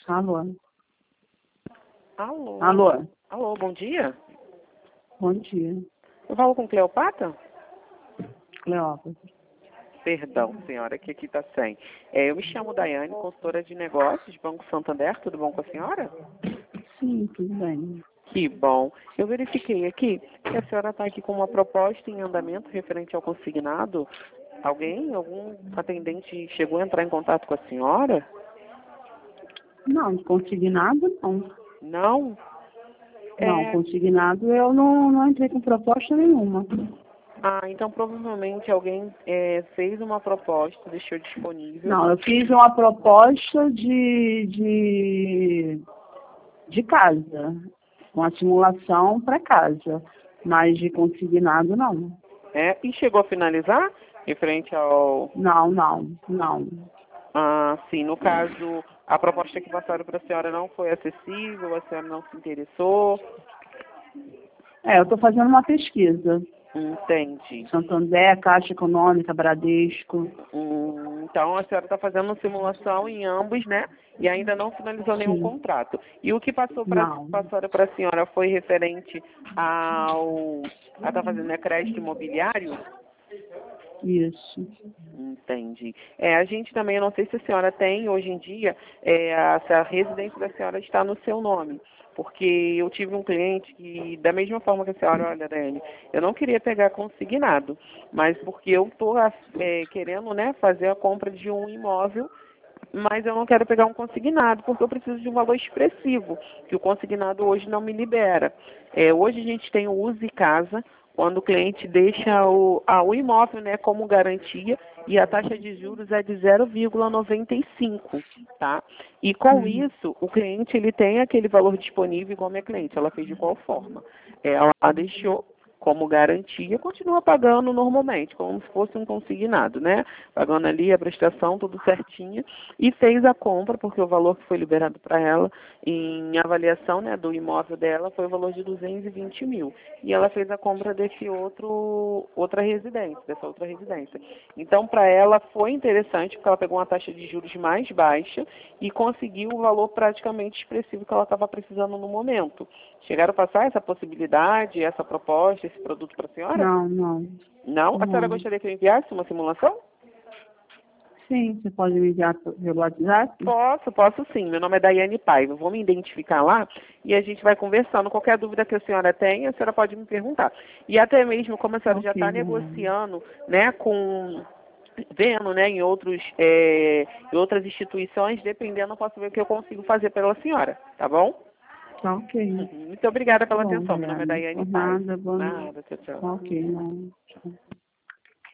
Alô? Alô? Alô? Alô, bom dia. Bom dia. Eu falo com Cleopatra? Cleópatra. Perdão, senhora, que aqui está sem. Eu me chamo Daiane, consultora de negócios, Banco Santander. Tudo bom com a senhora? Sim, tudo bem. Que bom. Eu verifiquei aqui que a senhora está aqui com uma proposta em andamento referente ao consignado. Algum atendente chegou a entrar em contato com a senhora? Não, consignado não. Não? Não, consignado eu não entrei com proposta nenhuma. Então provavelmente alguém fez uma proposta, deixou disponível. Não, eu fiz uma proposta de casa, com a simulação para casa, mas de consignado não. E chegou a finalizar? Referente ao... Não. sim, no caso, a proposta que passaram para a senhora não foi acessível, a senhora não se interessou? Eu estou fazendo uma pesquisa. Entendi. Santander, Caixa Econômica, Bradesco. Então a senhora está fazendo uma simulação em ambos, né? E ainda não finalizou nenhum contrato. E o que passaram para a senhora foi referente ao... Ela está fazendo crédito imobiliário? Isso. Entendi. A gente também, eu não sei se a senhora tem, hoje em dia, se a residência da senhora está no seu nome. Porque eu tive um cliente que, da mesma forma que a senhora, olha, Dani, eu não queria pegar consignado, mas porque eu estou querendo, né, fazer a compra de um imóvel, mas eu não quero pegar um consignado, porque eu preciso de um valor expressivo, que o consignado hoje não me libera. Hoje a gente tem o Use Casa, quando o cliente deixa o imóvel, né, como garantia, e a taxa de juros é de 0,95, tá? E com isso, o cliente ele tem aquele valor disponível igual a minha cliente. Ela fez de qual forma? Ela deixou como garantia, continua pagando normalmente, como se fosse um consignado, né? Pagando ali a prestação, tudo certinho, e fez a compra, porque o valor que foi liberado para ela em avaliação, né, do imóvel dela foi o valor de 220 mil. E ela fez a compra dessa outra residência. Então, para ela foi interessante, porque ela pegou uma taxa de juros mais baixa e conseguiu o valor praticamente expressivo que ela estava precisando no momento. Chegaram a passar essa possibilidade, essa proposta, esse produto para a senhora? Não. Não? A senhora gostaria que eu enviasse uma simulação? Sim, você pode me enviar pelo WhatsApp? Posso sim. Meu nome é Daiane Paiva. Vou me identificar lá e a gente vai conversando. Qualquer dúvida que a senhora tenha, a senhora pode me perguntar. E até mesmo, como a senhora já está negociando, né, vendo, né, em outras instituições, dependendo, eu posso ver o que eu consigo fazer pela senhora, tá bom? Tá ok. Muito obrigada pela atenção. Meu nome é Daiane Paiva. Nada, bom. Nada, tchau. Ok, não.